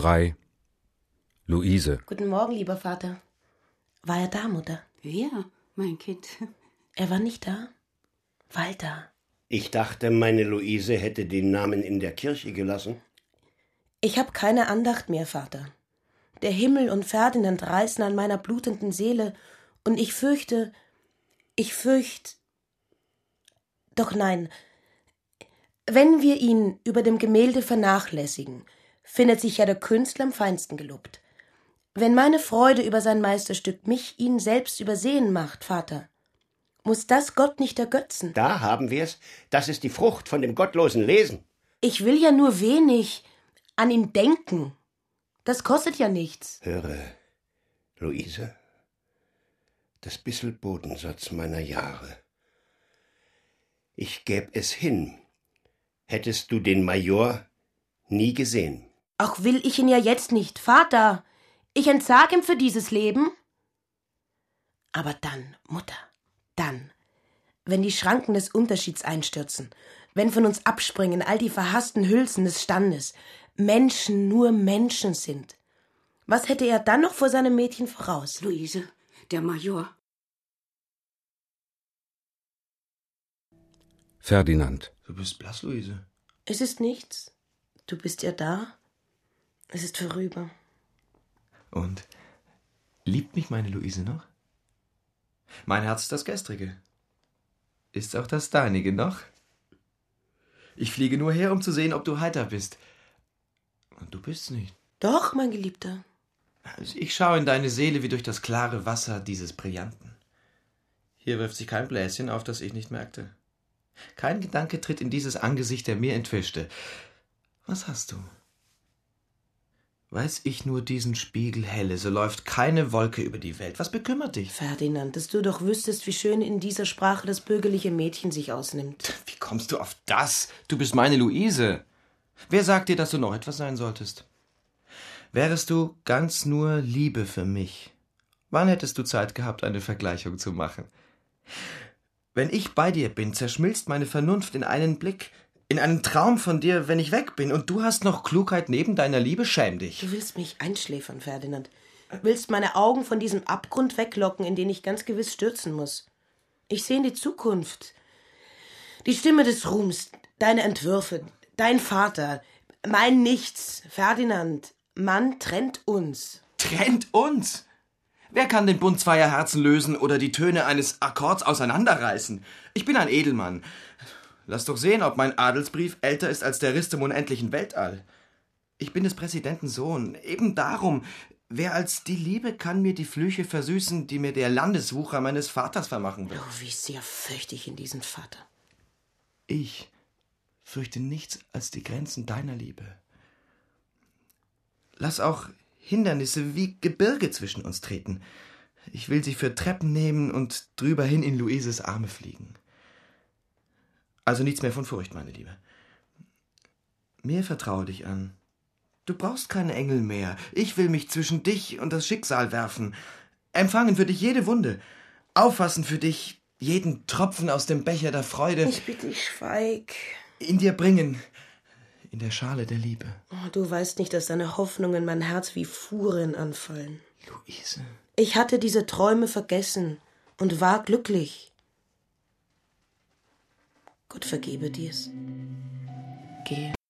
3. Luise. Guten Morgen, lieber Vater. War er da, Mutter? Wer, mein Kind? Er war nicht da? Walter. Ich dachte, meine Luise hätte den Namen in der Kirche gelassen. Ich habe keine Andacht mehr, Vater. Der Himmel und Ferdinand reißen an meiner blutenden Seele, und ich fürchte... Doch nein, wenn wir ihn über dem Gemälde vernachlässigen, findet sich ja der Künstler am feinsten gelobt. Wenn meine Freude über sein Meisterstück mich ihn selbst übersehen macht, Vater, muss das Gott nicht ergötzen? Da haben wir's. Das ist die Frucht von dem gottlosen Lesen. Ich will ja nur wenig an ihn denken. Das kostet ja nichts. Höre, Luise, das bissel Bodensatz meiner Jahre. Ich gäb es hin, hättest du den Major nie gesehen. Auch will ich ihn ja jetzt nicht, Vater. Ich entsag ihm für dieses Leben. Aber dann, Mutter, dann, wenn die Schranken des Unterschieds einstürzen, wenn von uns abspringen all die verhassten Hülsen des Standes, Menschen nur Menschen sind, was hätte er dann noch vor seinem Mädchen voraus? Luise, der Major. Ferdinand. Du bist blass, Luise. Es ist nichts. Du bist ja da. Es ist vorüber. Und liebt mich meine Luise noch? Mein Herz ist das gestrige. Ist auch das deinige noch? Ich fliege nur her, um zu sehen, ob du heiter bist. Und du bist's nicht. Doch, mein Geliebter. Ich schaue in deine Seele wie durch das klare Wasser dieses Brillanten. Hier wirft sich kein Bläschen auf, das ich nicht merkte. Kein Gedanke tritt in dieses Angesicht, der mir entwischte. Was hast du? Weiß ich nur diesen Spiegel helle, so läuft keine Wolke über die Welt. Was bekümmert dich? Ferdinand, dass du doch wüsstest, wie schön in dieser Sprache das bürgerliche Mädchen sich ausnimmt. Wie kommst du auf das? Du bist meine Luise. Wer sagt dir, dass du noch etwas sein solltest? Wärest du ganz nur Liebe für mich, wann hättest du Zeit gehabt, eine Vergleichung zu machen? Wenn ich bei dir bin, zerschmilzt meine Vernunft in einen Blick, in einen Traum von dir, wenn ich weg bin, und du hast noch Klugheit neben deiner Liebe, schäm dich. Du willst mich einschläfern, Ferdinand. Willst meine Augen von diesem Abgrund weglocken, in den ich ganz gewiss stürzen muss. Ich sehe in die Zukunft. Die Stimme des Ruhms, deine Entwürfe, dein Vater, mein Nichts, Ferdinand. Man trennt uns. Trennt uns? Wer kann den Bund zweier Herzen lösen oder die Töne eines Akkords auseinanderreißen? Ich bin ein Edelmann. Lass doch sehen, ob mein Adelsbrief älter ist als der Riss im unendlichen Weltall. Ich bin des Präsidenten Sohn. Eben darum, wer als die Liebe kann mir die Flüche versüßen, die mir der Landeswucher meines Vaters vermachen will. Oh, wie sehr fürchte ich in diesen Vater. Ich fürchte nichts als die Grenzen deiner Liebe. Lass auch Hindernisse wie Gebirge zwischen uns treten. Ich will sie für Treppen nehmen und drüber hin in Luises Arme fliegen. Also nichts mehr von Furcht, meine Liebe. Mir vertraue dich an. Du brauchst keine Engel mehr. Ich will mich zwischen dich und das Schicksal werfen. Empfangen für dich jede Wunde. Auffassen für dich jeden Tropfen aus dem Becher der Freude. Ich bitte dich, schweig. In dir bringen. In der Schale der Liebe. Oh, du weißt nicht, dass deine Hoffnungen mein Herz wie Fuhren anfallen. Luise. Ich hatte diese Träume vergessen und war glücklich. Gott vergebe dir's. Gehe.